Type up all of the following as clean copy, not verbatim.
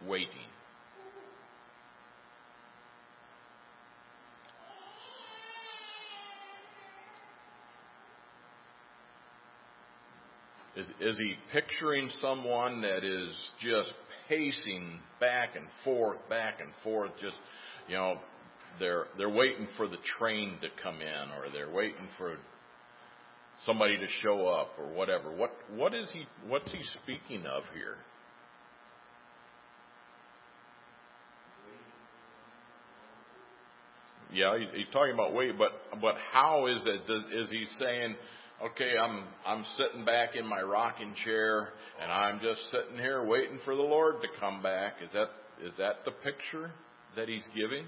waiting? Is he picturing someone that is just pacing back and forth, just, they're waiting for the train to come in, or they're waiting for somebody to show up, or whatever? What's he speaking of here? Yeah, he's talking about wait, but how is it? Is he saying, okay, I'm sitting back in my rocking chair and I'm just sitting here waiting for the Lord to come back? Is that the picture that he's giving?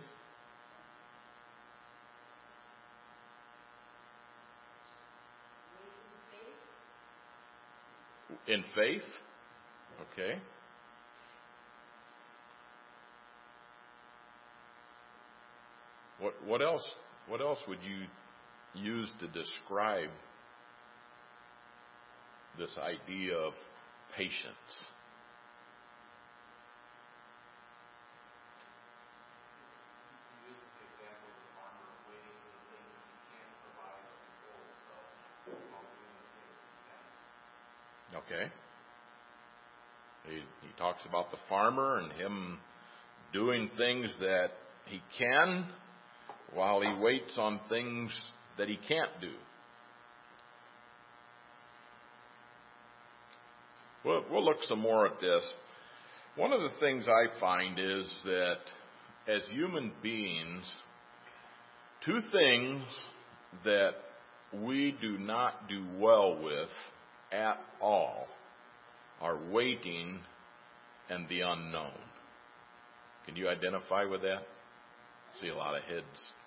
In faith? Okay. What else would you use to describe this idea of patience? Okay. He talks about the farmer and him doing things that he can while he waits on things that he can't do. We'll look some more at this. One of the things I find is that as human beings, two things that we do not do well with at all are waiting and the unknown. Can you identify with that? See a lot of heads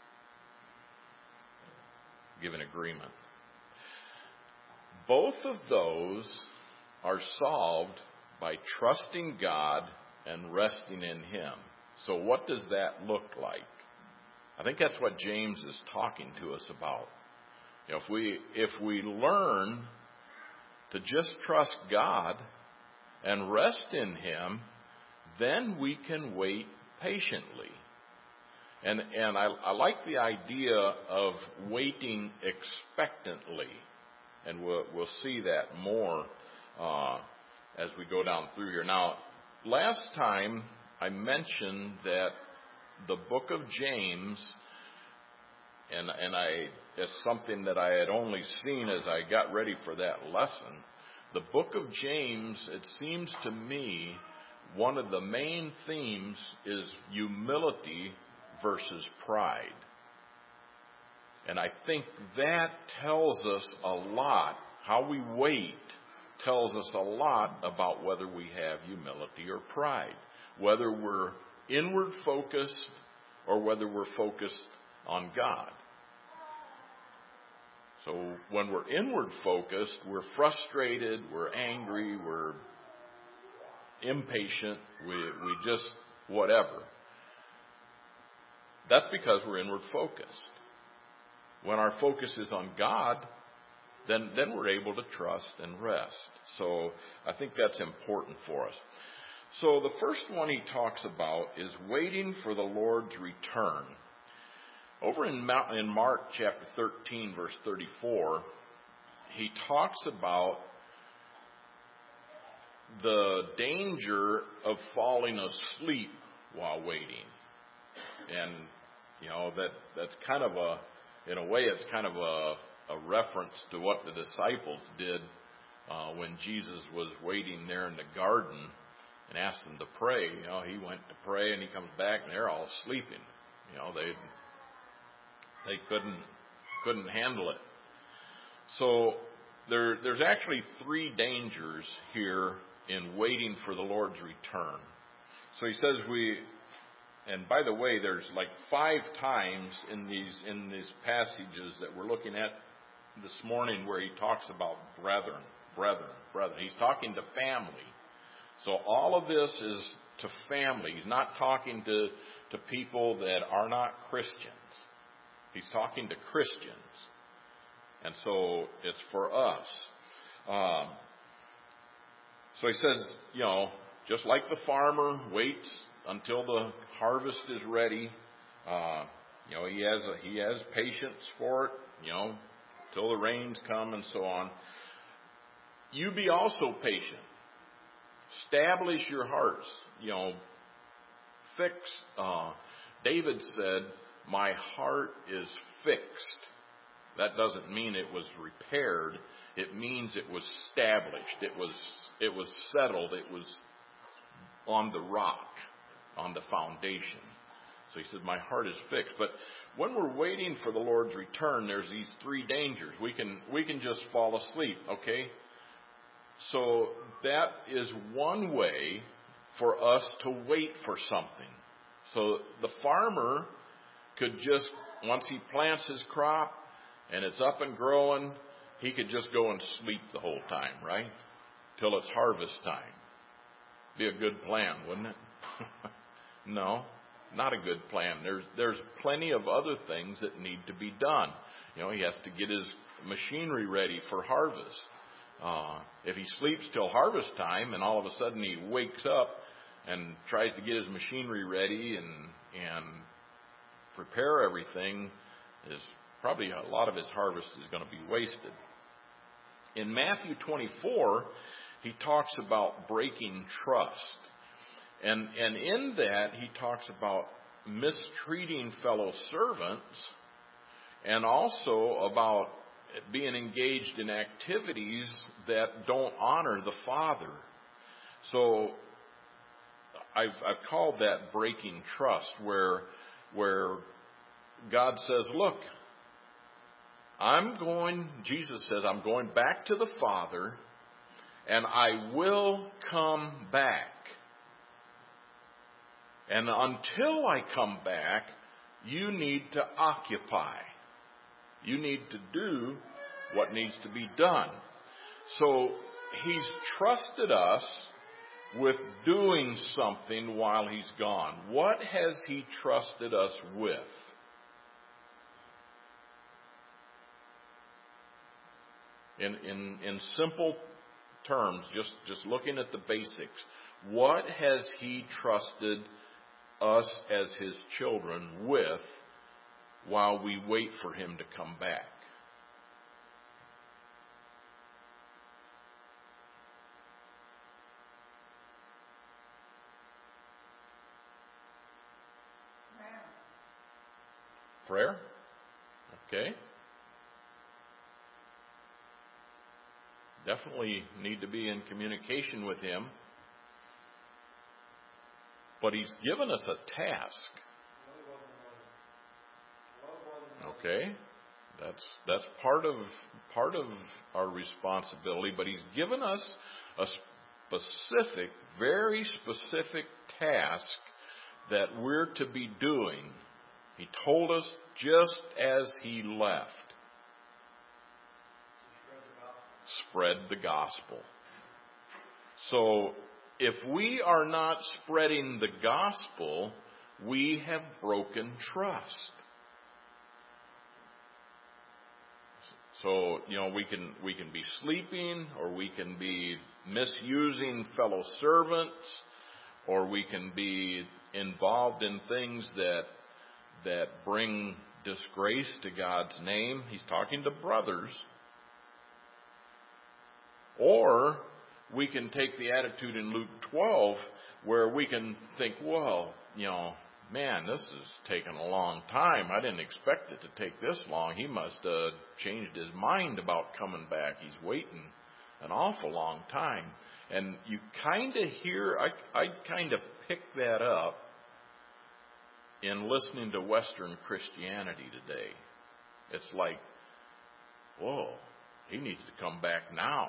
give an agreement. Both of those are solved by trusting God and resting in Him. So what does that look like? I think that's what James is talking to us about. If we learn to just trust God and rest in Him, then we can wait patiently. And I like the idea of waiting expectantly. And we'll see that more as we go down through here. Now, last time I mentioned that the book of James, and it's something that I had only seen as I got ready for that lesson. The book of James, it seems to me, one of the main themes is humility versus pride. And I think that tells us a lot. How we wait tells us a lot about whether we have humility or pride. Whether we're inward focused or whether we're focused on God. So when we're inward focused, we're frustrated, we're angry, we're impatient, we just whatever. That's because we're inward focused. When our focus is on God, then we're able to trust and rest. So I think that's important for us. So the first one he talks about is waiting for the Lord's return. Over in Mark chapter 13, verse 34, he talks about the danger of falling asleep while waiting. And, that's kind of in a way, it's kind of a reference to what the disciples did when Jesus was waiting there in the garden and asked them to pray. He went to pray and he comes back and they're all sleeping. They couldn't handle it. So there's actually three dangers here in waiting for the Lord's return. So he says and by the way, there's like 5 times in these passages that we're looking at this morning where he talks about brethren. He's talking to family. So all of this is to family. He's not talking to people that are not Christians. He's talking to Christians. And so it's for us. So he says, just like the farmer waits until the harvest is ready. He has patience for it, till the rains come and so on. You be also patient. Establish your hearts. Fix. David said, "My heart is fixed." That doesn't mean it was repaired. It means it was established. It was settled. It was on the rock, on the foundation. So he said, "My heart is fixed." But when we're waiting for the Lord's return, there's these three dangers. We can just fall asleep, okay? So that is one way for us to wait for something. So the farmer could just, once he plants his crop and it's up and growing, he could just go and sleep the whole time, right? Till it's harvest time. Be a good plan, wouldn't it? No, not a good plan. There's plenty of other things that need to be done. He has to get his machinery ready for harvest. If he sleeps till harvest time and all of a sudden he wakes up and tries to get his machinery ready and prepare everything, is probably a lot of his harvest is going to be wasted. In Matthew 24, he talks about breaking trust. And in that, he talks about mistreating fellow servants and also about being engaged in activities that don't honor the Father. So I've called that breaking trust, where God says, "Look, Jesus says, I'm going back to the Father, and I will come back. And until I come back, you need to occupy. You need to do what needs to be done." So he's trusted us with doing something while he's gone. What has he trusted us with? In simple terms, just looking at the basics, what has he trusted us as his children with while we wait for him to come back? Prayer? Okay. Definitely need to be in communication with him. But he's given us a task. Okay? That's part of our responsibility, but he's given us a specific, very specific task that we're to be doing. He told us just as he left. Spread the gospel. So if we are not spreading the gospel, we have broken trust. So, we can be sleeping, or we can be misusing fellow servants, or we can be involved in things that bring disgrace to God's name. He's talking to brothers. Or we can take the attitude in Luke 12 where we can think, well, man, this has taken a long time. I didn't expect it to take this long. He must have changed his mind about coming back. He's waiting an awful long time. And you kind of hear, I kind of pick that up in listening to Western Christianity today. It's like, whoa, he needs to come back now.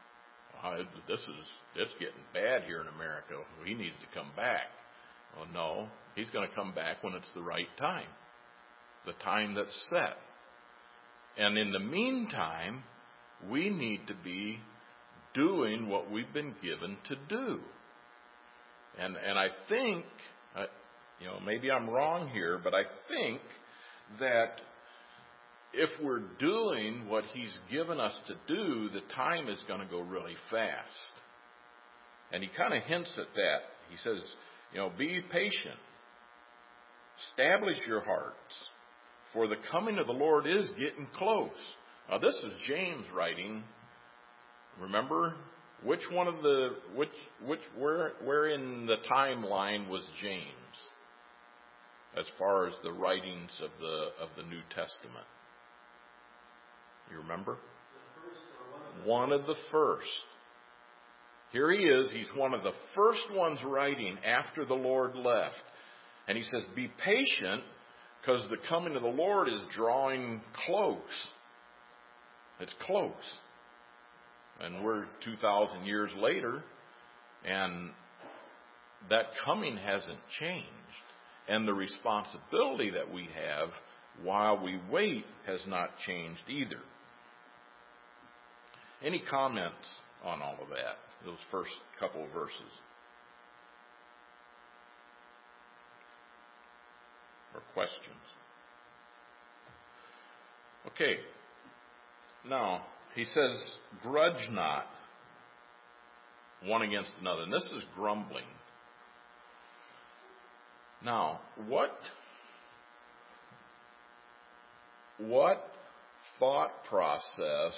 It's getting bad here in America. He needs to come back. Well, no, he's going to come back when it's the right time, the time that's set. And in the meantime, we need to be doing what we've been given to do. And I think, maybe I'm wrong here, but I think that if we're doing what he's given us to do, the time is going to go really fast. And he kind of hints at that. He says, be patient. Establish your hearts, for the coming of the Lord is getting close. Now this is James writing. Remember, where in the timeline was James as far as the writings of the New Testament? You remember? One of the first. Here he is. He's one of the first ones writing after the Lord left. And he says, be patient, because the coming of the Lord is drawing close. It's close. And we're 2,000 years later, and that coming hasn't changed. And the responsibility that we have while we wait has not changed either. Any comments on all of that, those first couple of verses? Or questions? Okay. Now, he says, grudge not one against another. And this is grumbling. Now, what thought process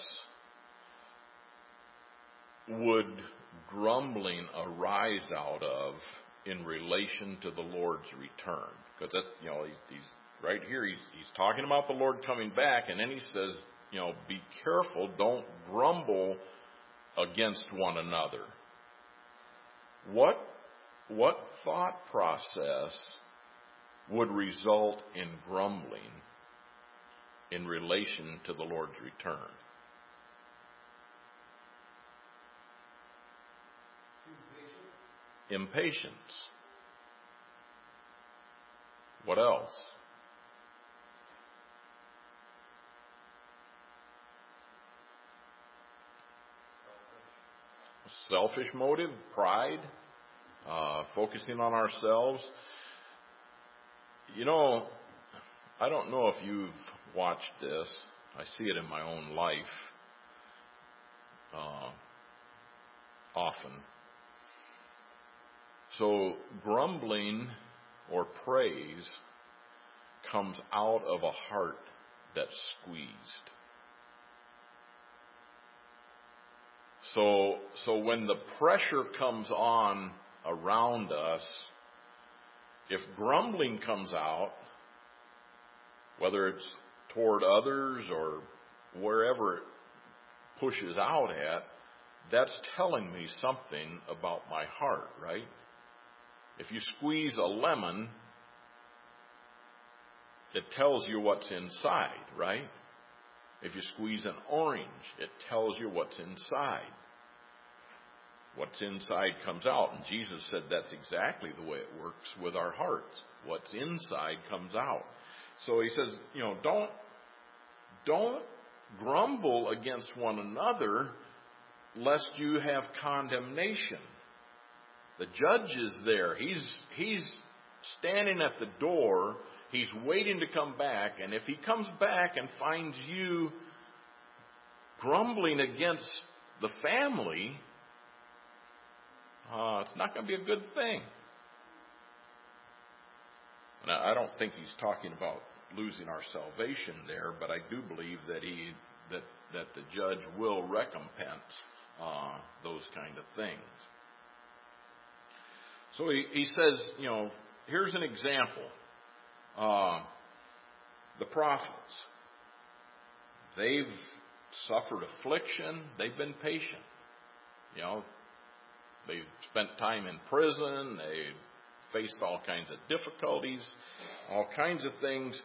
would grumbling arise out of in relation to the Lord's return? Because he's right here. He's talking about the Lord coming back, and then he says, be careful, don't grumble against one another. What thought process would result in grumbling in relation to the Lord's return? Impatience. What else? Selfish motive, pride, focusing on ourselves. I don't know if you've watched this. I see it in my own life often. So grumbling or praise comes out of a heart that's squeezed. So when the pressure comes on around us, if grumbling comes out, whether it's toward others or wherever it pushes out at, that's telling me something about my heart, right? If you squeeze a lemon, it tells you what's inside, right? If you squeeze an orange, it tells you what's inside. What's inside comes out. And Jesus said that's exactly the way it works with our hearts. What's inside comes out. So he says, don't grumble against one another lest you have condemnation. The judge is there. He's standing at the door. He's waiting to come back. And if he comes back and finds you grumbling against the family, it's not going to be a good thing. And I don't think he's talking about losing our salvation there, but I do believe that that the judge will recompense those kind of things. So he says, here's an example. The prophets, they've suffered affliction. They've been patient. They've spent time in prison. They faced all kinds of difficulties, all kinds of things.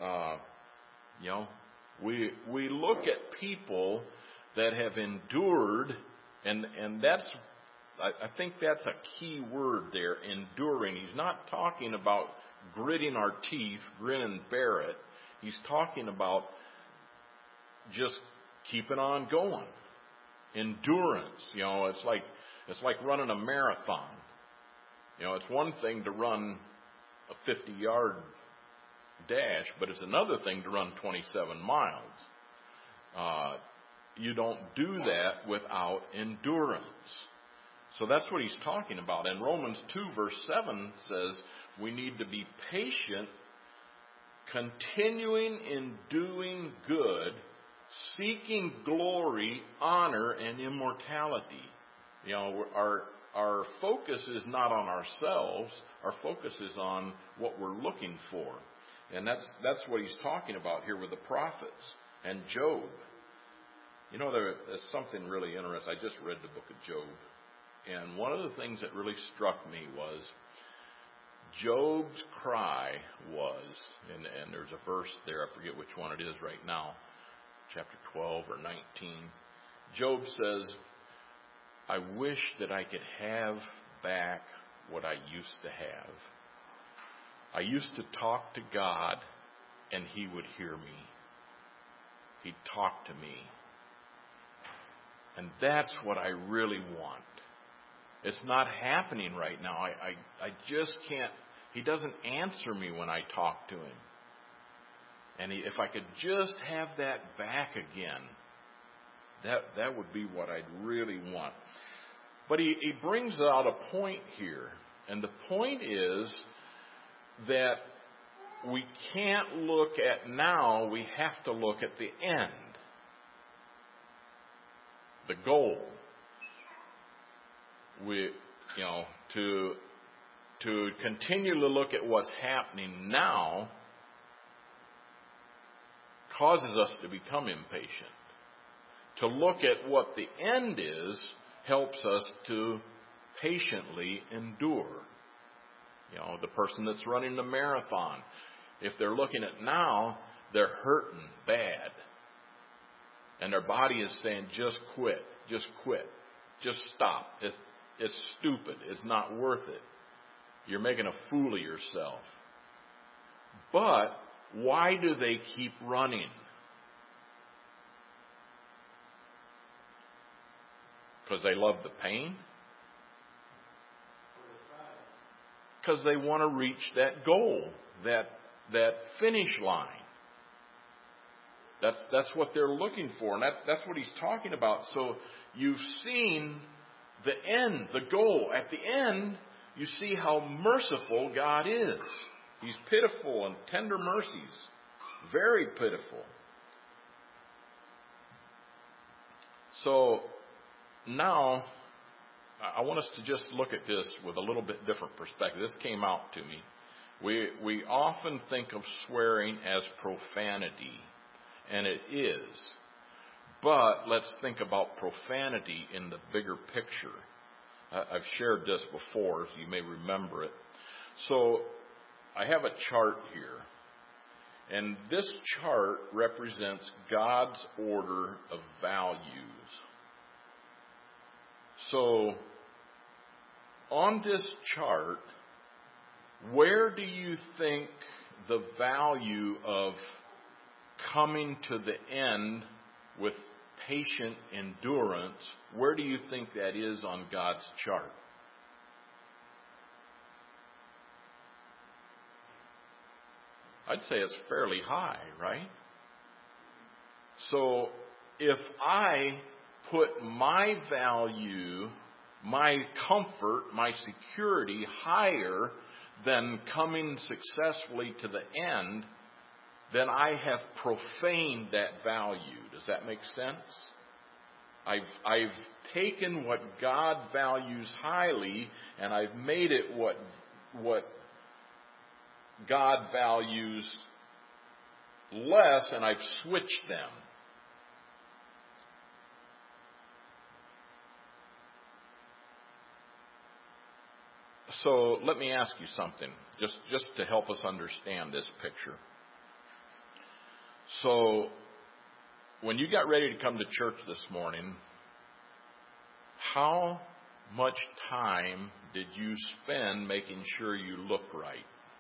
We look at people that have endured, and that's, I think that's a key word there, enduring. He's not talking about gritting our teeth, grin and bear it. He's talking about just keeping on going. Endurance. It's like running a marathon. It's one thing to run a 50-yard dash, but it's another thing to run 27 miles. You don't do that without endurance. So that's what he's talking about. And Romans 2 verse 7 says we need to be patient, continuing in doing good, seeking glory, honor, and immortality. You know, our focus is not on ourselves. Our focus is on what we're looking for. And that's what he's talking about here with the prophets and Job. You know, there's something really interesting. I just read the book of Job. And one of the things that really struck me was Job's cry was, and there's a verse there, I forget which one it is right now, chapter 12 or 19. Job says, I wish that I could have back what I used to have. I used to talk to God and He would hear me. He'd talk to me. And that's what I really want. It's not happening right now. I just can't. He doesn't answer me when I talk to Him. And if I could just have that back again, that would be what I'd really want. But he brings out a point here. And the point is that we can't look at now, we have to look at the end. The goal. To continue to look at what's happening now causes us to become impatient. To look at what the end is helps us to patiently endure. You know, the person that's running the marathon, if they're looking at now, they're hurting bad. And their body is saying, just quit, just stop. It's stupid. It's not worth it. You're making a fool of yourself. But why do they keep running? Because they love the pain? Because they want to reach that goal, that finish line. That's what they're looking for, and that's what he's talking about. So you've seen the end, the goal. At the end, you see how merciful God is. He's pitiful and tender mercies. Very pitiful. So now, I want us to just look at this with a little bit different perspective. This came out to me. We often think of swearing as profanity, and it is. But let's think about profanity in the bigger picture. I've shared this before, so you may remember it. So I have a chart here. And this chart represents God's order of values. So on this chart, where do you think the value of coming to the end with patient endurance, where do you think that is on God's chart? I'd say it's fairly high, right? So if I put my value, my comfort, my security higher than coming successfully to the end, then I have profaned that value. Does that make sense? I've taken what God values highly and I've made it what God values less, and I've switched them. So let me ask you something, just to help us understand this picture. So when you got ready to come to church this morning, how much time did you spend making sure you look right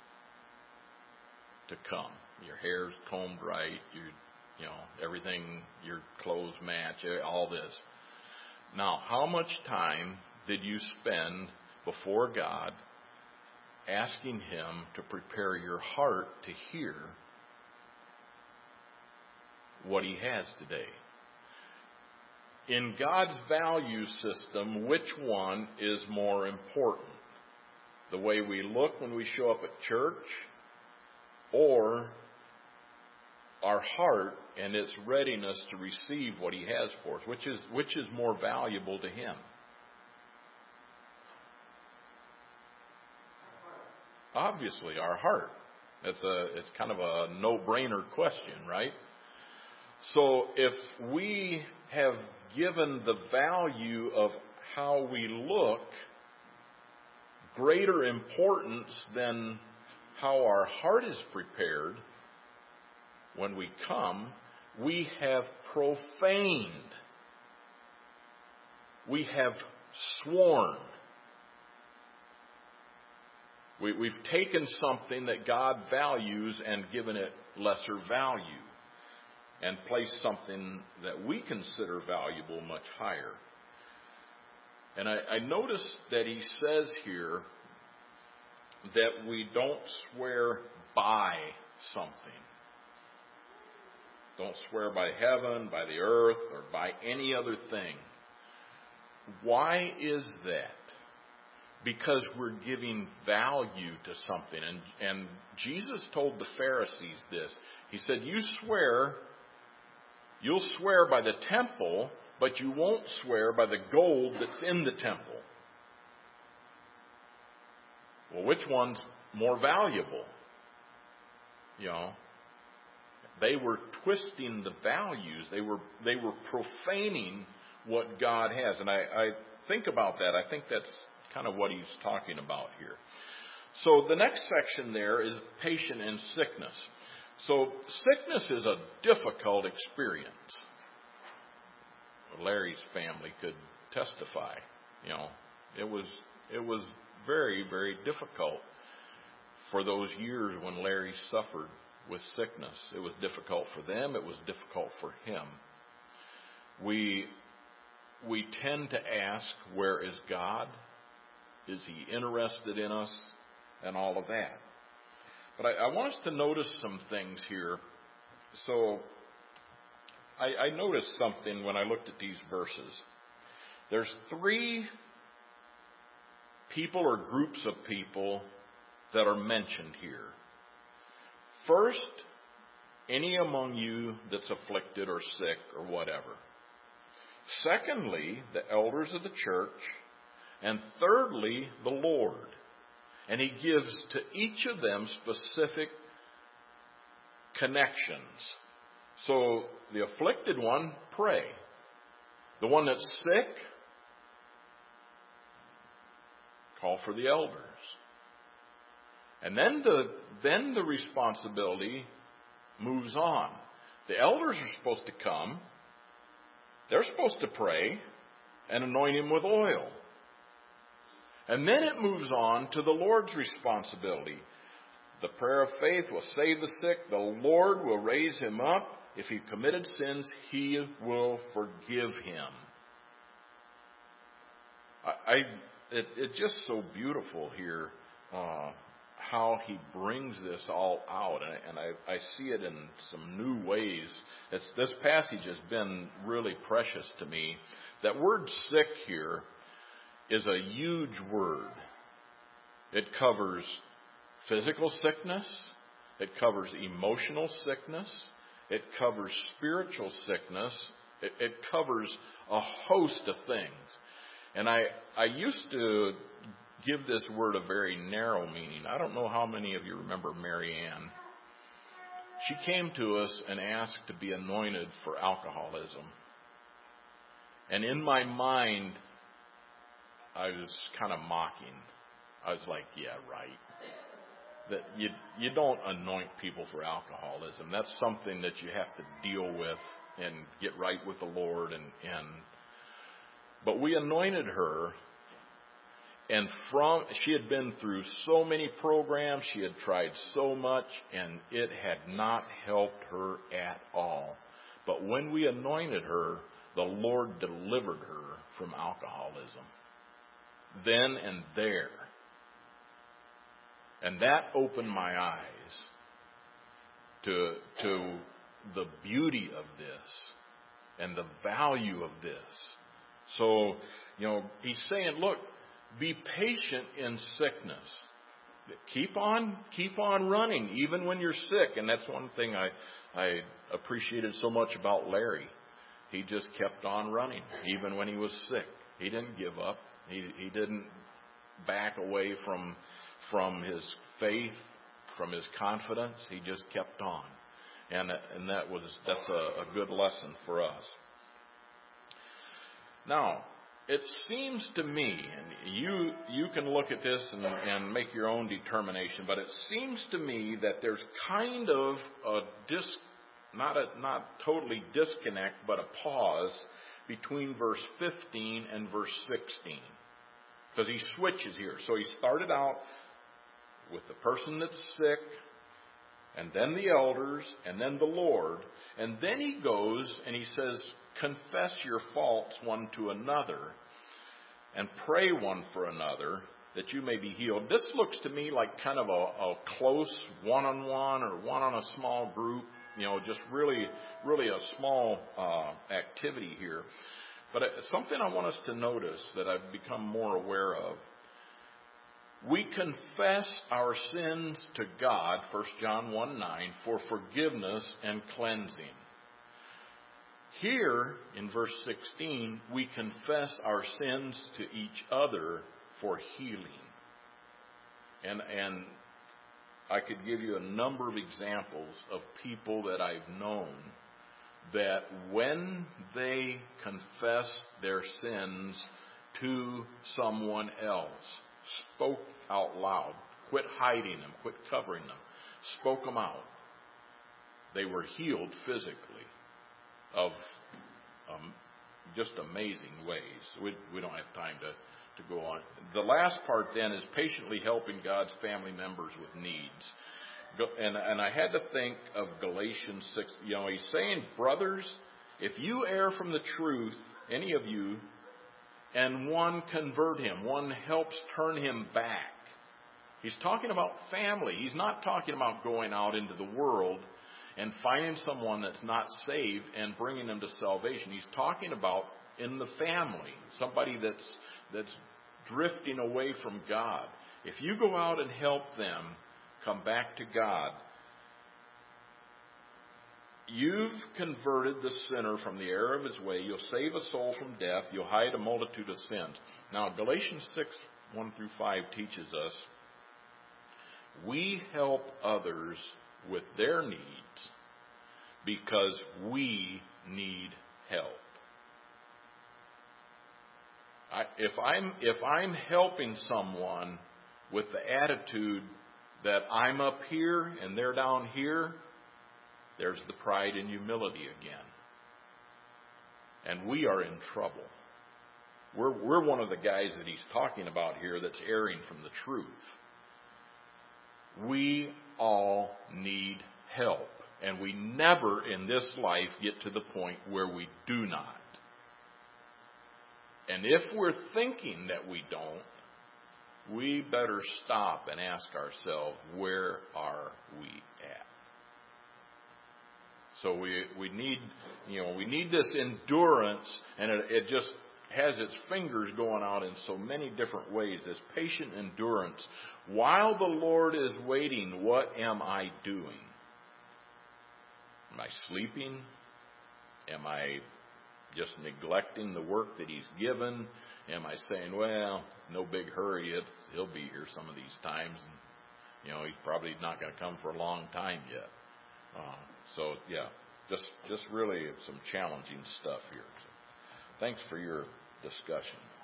to come? Your hair's combed right, everything, your clothes match, all this. Now, how much time did you spend before God asking Him to prepare your heart to hear what He has today? In God's value system, which one is more important? The way we look when we show up at church, or our heart and its readiness to receive what He has for us? Which is more valuable to Him? Obviously, our heart. It's kind of a no-brainer question, right? So if we have given the value of how we look greater importance than how our heart is prepared when we come, we have profaned. We have sworn. We've taken something that God values and given it lesser value, and placed something that we consider valuable much higher. And I notice that he says here that we don't swear by something. Don't swear by heaven, by the earth, or by any other thing. Why is that? Because we're giving value to something. And Jesus told the Pharisees this. He said, you'll swear by the temple, but you won't swear by the gold that's in the temple. Well, which one's more valuable? They were twisting the values. They were profaning what God has. And I think about that. I think that's kind of what he's talking about here. So the next section there is patient in sickness. So sickness is a difficult experience. Larry's family could testify. It was very, very difficult for those years when Larry suffered with sickness. It was difficult for them. It was difficult for him. We tend to ask, where is God? Is He interested in us? And all of that. But I want us to notice some things here. So I noticed something when I looked at these verses. There's 3 people or groups of people that are mentioned here. First, any among you that's afflicted or sick or whatever. Secondly, the elders of the church. And thirdly, the Lord. And he gives to each of them specific connections. So the afflicted one, pray. The one that's sick, call for the elders. And then the responsibility moves on. The elders are supposed to come. They're supposed to pray and anoint him with oil. And then it moves on to the Lord's responsibility. The prayer of faith will save the sick. The Lord will raise him up. If he committed sins, he will forgive him. It's just so beautiful here how he brings this all out. And I see it in some new ways. This passage has been really precious to me. That word sick here is a huge word. It covers physical sickness. It covers emotional sickness. It covers spiritual sickness. It covers a host of things. And I used to give this word a very narrow meaning. I don't know how many of you remember Mary Ann. She came to us and asked to be anointed for alcoholism. And in my mind, I was kind of mocking. I was like, yeah, right. That you don't anoint people for alcoholism. That's something that you have to deal with and get right with the Lord. But we anointed her, and she had been through so many programs, she had tried so much, and it had not helped her at all. But when we anointed her, the Lord delivered her from alcoholism. Then and there. And that opened my eyes to the beauty of this. and the value of this. So, he's saying, look, be patient in sickness. Keep on running, even when you're sick. And that's one thing I appreciated so much about Larry. He just kept on running, even when he was sick. He didn't give up. He didn't back away from his faith, from his confidence. He just kept on. And that's a good lesson for us. Now, it seems to me, and you can look at this and make your own determination, but it seems to me that there's kind of a not totally disconnect, but a pause between verse 15 and verse 16. Because he switches here. So he started out with the person that's sick, and then the elders, and then the Lord. And then he goes and he says, confess your faults one to another, and pray one for another, that you may be healed. This looks to me like kind of a close one-on-one or one on a small group, just really, really a small activity here. But something I want us to notice that I've become more aware of. We confess our sins to God, 1 John 1:9, for forgiveness and cleansing. Here, in verse 16, we confess our sins to each other for healing. And I could give you a number of examples of people that I've known that when they confess their sins to someone else, spoke out loud, quit hiding them, quit covering them, spoke them out, they were healed physically of just amazing ways. We don't have time to go on. The last part then is patiently helping God's family members with needs. And I had to think of Galatians 6. He's saying, brothers, if you err from the truth, any of you, and one convert him, one helps turn him back. He's talking about family. He's not talking about going out into the world and finding someone that's not saved and bringing them to salvation. He's talking about in the family, somebody that's drifting away from God. If you go out and help them come back to God, you've converted the sinner from the error of his way. You'll save a soul from death. You'll hide a multitude of sins. Now, Galatians 6:1-5 teaches us we help others with their needs because we need help. If I'm helping someone with the attitude that I'm up here and they're down here, there's the pride and humility again. And we are in trouble. We're one of the guys that he's talking about here that's erring from the truth. We all need help. And we never in this life get to the point where we do not. And if we're thinking that we don't, we better stop and ask ourselves, where are we at? So we need this endurance, and it just has its fingers going out in so many different ways, this patient endurance. While the Lord is waiting, what am I doing? Am I sleeping? Am I just neglecting the work that he's given? Am I saying, well, no big hurry, he'll be here some of these times, and he's probably not going to come for a long time yet. So yeah, just really some challenging stuff here. So, thanks for your discussion.